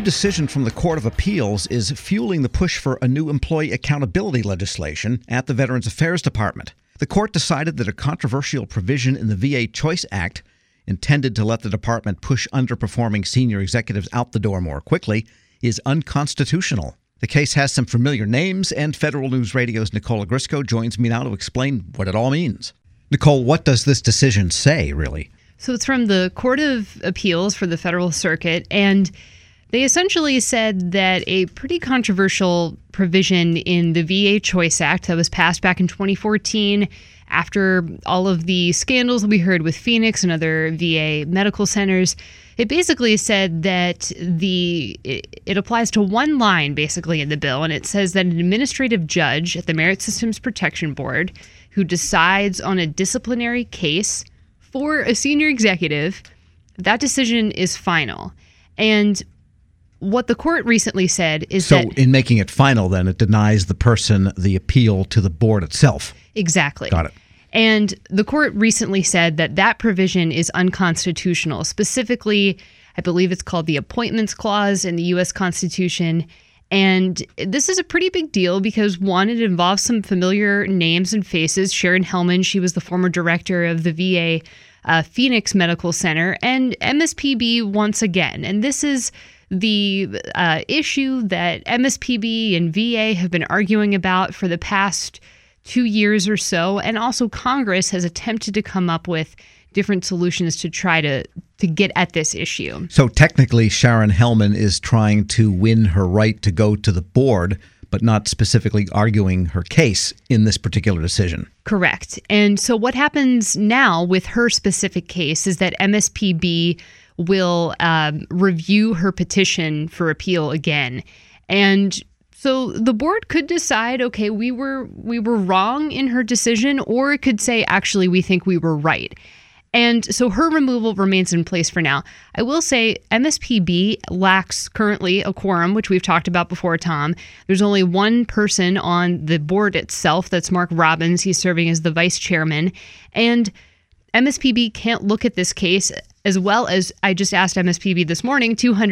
decision from the Court of Appeals is fueling the push for a new employee accountability legislation at the Veterans Affairs Department. The court decided that a controversial provision in the VA Choice Act, intended to let the department push underperforming senior executives out the door more quickly, is unconstitutional. The case has some familiar names, and Federal News Radio's Nicole Ogrysko joins me now to explain what it all means. Nicole, what does this decision say, really? So it's from the Court of Appeals for the Federal Circuit, and they essentially said that a pretty controversial provision in the VA Choice Act that was passed back in 2014 after all of the scandals that we heard with Phoenix and other VA medical centers, it basically said that it applies to one line basically in the bill, and it says that an administrative judge at the Merit Systems Protection Board who decides on a disciplinary case for a senior executive, that decision is final. And what the court recently said is that... So in making it final, then, it denies the person the appeal to the board itself. Exactly. Got it. And the court recently said that that provision is unconstitutional. Specifically, I believe it's called the Appointments Clause in the U.S. Constitution. And this is a pretty big deal because, one, it involves some familiar names and faces. Sharon Hellman, she was the former director of the VA Phoenix Medical Center, and MSPB once again. And this is the issue that MSPB and VA have been arguing about for the past 2 years or so. And also Congress has attempted to come up with different solutions to try to get at this issue. So technically, Sharon Hellman is trying to win her right to go to the board, but not specifically arguing her case in this particular decision. Correct. And so what happens now with her specific case is that MSPB will review her petition for appeal again. And so the board could decide, okay, we were wrong in her decision, or it could say, actually, we think we were right. And so her removal remains in place for now. I will say MSPB lacks currently a quorum, which we've talked about before, Tom. There's only one person on the board itself. That's Mark Robbins. He's serving as the vice chairman. And MSPB can't look at this case, as well as I just asked MSPB this morning,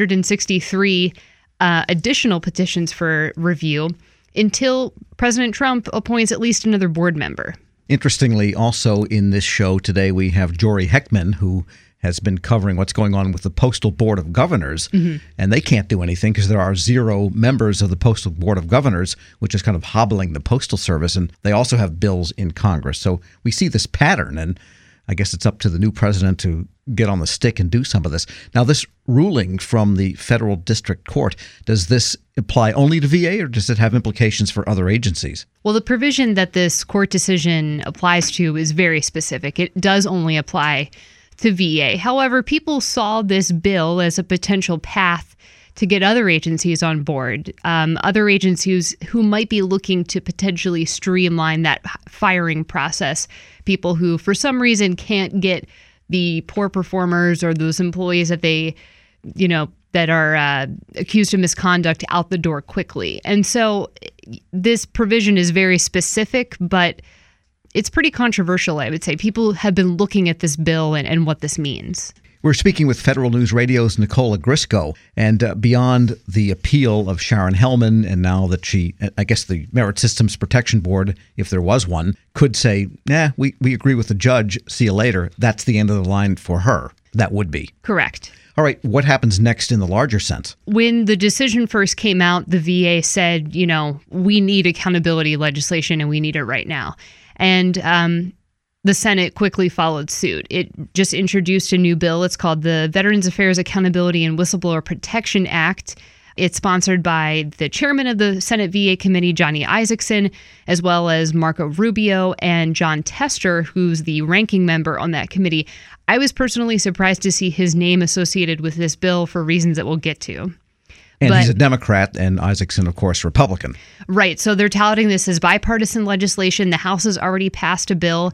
263 additional petitions for review until President Trump appoints at least another board member. Interestingly, also in this show today, we have Jory Heckman, who has been covering what's going on with the Postal Board of Governors, and they can't do anything because there are 0 members of the Postal Board of Governors, which is kind of hobbling the Postal Service, and they also have bills in Congress. So we see this pattern, and I guess it's up to the new president to get on the stick and do some of this. Now, this ruling from the federal district court, does this apply only to VA, or does it have implications for other agencies? Well, the provision that this court decision applies to is very specific. It does only apply to VA. However, people saw this bill as a potential path to get other agencies on board, other agencies who might be looking to potentially streamline that firing process, people who for some reason can't get the poor performers or those employees that that are accused of misconduct out the door quickly. And so this provision is very specific, but it's pretty controversial, I would say. People have been looking at this bill and what this means. We're speaking with Federal News Radio's Nicole Ogrysko, and beyond the appeal of Sharon Hellman, and now that I guess the Merit Systems Protection Board, if there was one, could say, we agree with the judge, see you later. That's the end of the line for her. That would be. Correct. All right, what happens next in the larger sense? When the decision first came out, the VA said, we need accountability legislation and we need it right now. And the Senate quickly followed suit. It just introduced a new bill. It's called the Veterans Affairs Accountability and Whistleblower Protection Act. It's sponsored by the chairman of the Senate VA committee, Johnny Isakson, as well as Marco Rubio and John Tester, who's the ranking member on that committee. I was personally surprised to see his name associated with this bill for reasons that we'll get to. And he's a Democrat, and Isakson, of course, Republican. Right. So they're touting this as bipartisan legislation. The House has already passed a bill.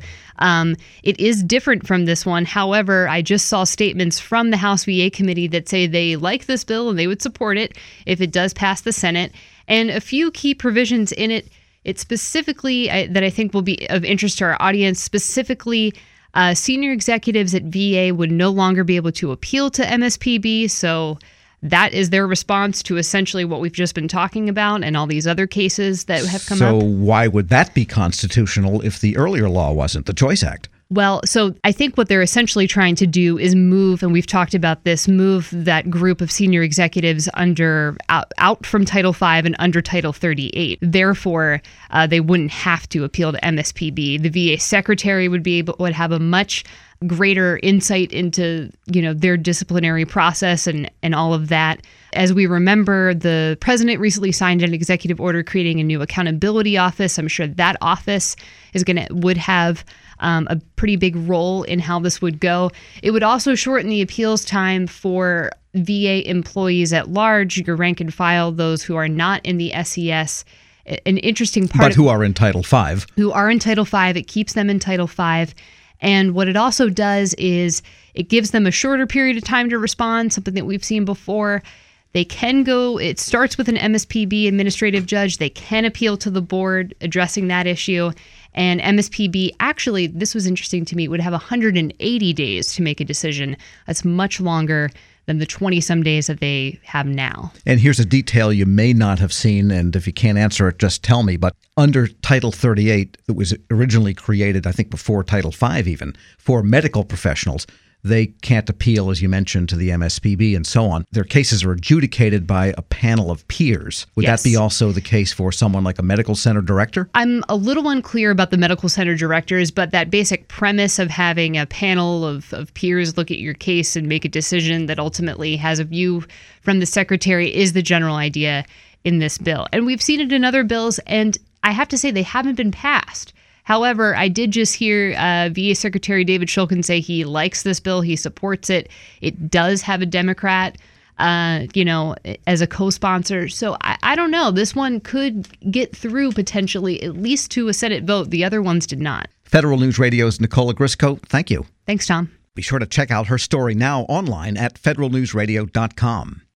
It is different from this one. However, I just saw statements from the House VA committee that say they like this bill and they would support it if it does pass the Senate. And a few key provisions in it, specifically that I think will be of interest to our audience, specifically senior executives at VA would no longer be able to appeal to MSPB. So that is their response to essentially what we've just been talking about and all these other cases that have come up. So why would that be constitutional if the earlier law wasn't, the Choice Act? Well, so I think what they're essentially trying to do is move, and we've talked about this, move that group of senior executives out from Title V and under Title 38. Therefore, they wouldn't have to appeal to MSPB. The VA secretary would have a much greater insight into, their disciplinary process and all of that. As we remember, the president recently signed an executive order creating a new accountability office. I'm sure that office would have a pretty big role in how this would go. It would also shorten the appeals time for VA employees at large, your rank and file, those who are not in the SES. An interesting part, but who are in Title V. Who are in Title V. It keeps them in Title V. And what it also does is it gives them a shorter period of time to respond, something that we've seen before. They can go, it starts with an MSPB administrative judge. They can appeal to the board addressing that issue. And MSPB, actually, this was interesting to me, would have 180 days to make a decision. That's much longer than the 20-some days that they have now. And here's a detail you may not have seen, and if you can't answer it, just tell me. But under Title 38, it was originally created, I think before Title V even, for medical professionals. They can't appeal, as you mentioned, to the MSPB and so on. Their cases are adjudicated by a panel of peers. Would that be also the case for someone like a medical center director? I'm a little unclear about the medical center directors, but that basic premise of having a panel of peers look at your case and make a decision that ultimately has a view from the secretary is the general idea in this bill. And we've seen it in other bills, and I have to say they haven't been passed. However, I did just hear VA Secretary David Shulkin say he likes this bill. He supports it. It does have a Democrat, as a co-sponsor. So I don't know. This one could get through potentially, at least to a Senate vote. The other ones did not. Federal News Radio's Nicola Grisco, thank you. Thanks, Tom. Be sure to check out her story now online at federalnewsradio.com.